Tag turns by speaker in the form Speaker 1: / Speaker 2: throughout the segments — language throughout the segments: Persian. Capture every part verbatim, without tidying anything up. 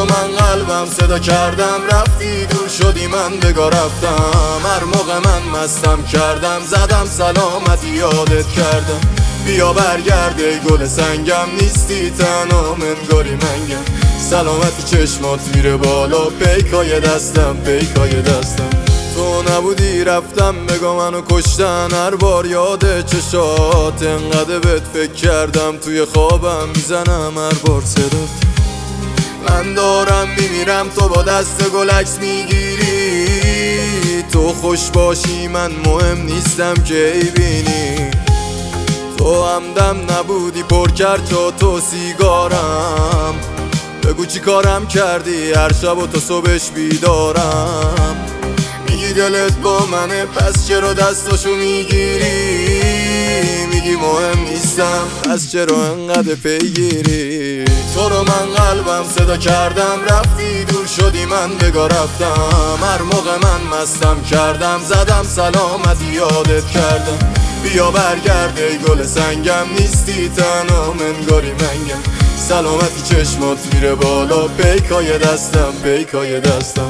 Speaker 1: من قلبم صدا کردم رفتی دور شدی من بگا رفتم. هر موقع من مستم کردم زدم سلامتی یادت کردم. بیا برگرد ای گل سنگم نیستی تنها منگاری منگم. سلامتی چشمات میره بالا پیکای دستم پیکای دستم. تو نبودی رفتم بگا منو کشتن هر بار یاد چشات. انقدر بهت فکر کردم توی خوابم میزنم هر بار صدات. من دارم میمیرم تو با دست گل عکس میگیری. تو خوش باشی من مهم نیستم که ای بینی. تو همدم نبودی پر کرد جا تو سیگارم. بگو چی کارم کردی هر شب و تا صبحش بیدارم. میگی دلت با منه پس چرا دستاشو میگیری. میگی مهم نیستم پس چرا انقدر پیگیری. تو رو من قلبم صدا کردم رفتی دور شدی من بگا رفتم. هر موقع من مستم کردم زدم سلامتی یادت کردم. بیا برگرد ای گل سنگم نیستی تنها منگاری منگم. سلامتی چشمات میره بالا پیکای دستم پیکای دستم.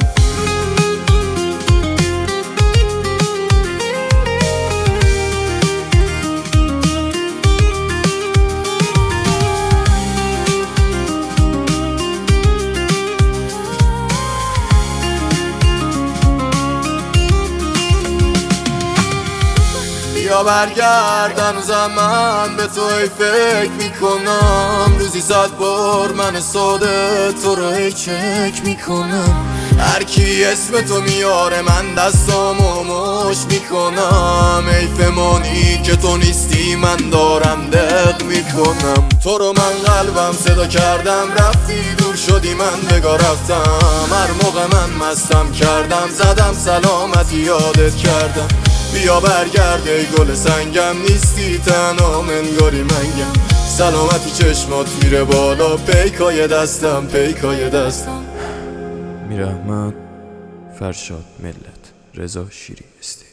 Speaker 1: بیا برگرد هنوزم من به تو ای فکر میکنم. روزی صد بار من ساده تو رو ای چک میکنم. هر کی اسم تو میاره من دستامو مش میکنم. ای فمانی که تو نیستی من دارم دق میکنم. تو رو من قلبم صدا کردم رفتی دور شدی من بگا رفتم. هر موقع من مستم کردم زدم سلامتی یادت کردم. بیا برگرد ای گل سنگم نیستی تنها منگاری منگم. سلامتی چشمات میره بالا پیکای دستم پیکای دستم.
Speaker 2: میر احمد، فرشاد ملت، رضا شیری استی.